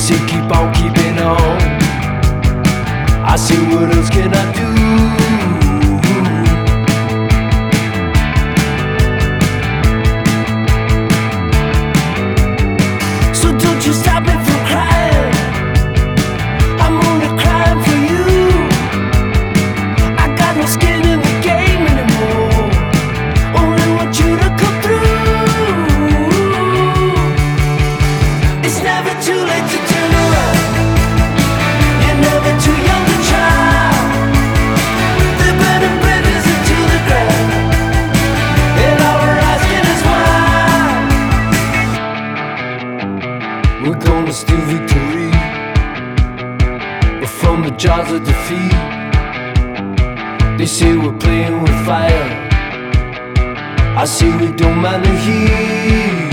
say keep on keeping on. I say what else can I do? So don't you stop me from crying. I'm only crying for you. I got no skin in the game anymore. Only want you to come through. It's never too late to turn around. You're never too young to try. The burning bridges into the ground, and all we're asking is why. We're gonna steal victory from the jaws of defeat. They say we're playing with fire. I say we don't mind the heat.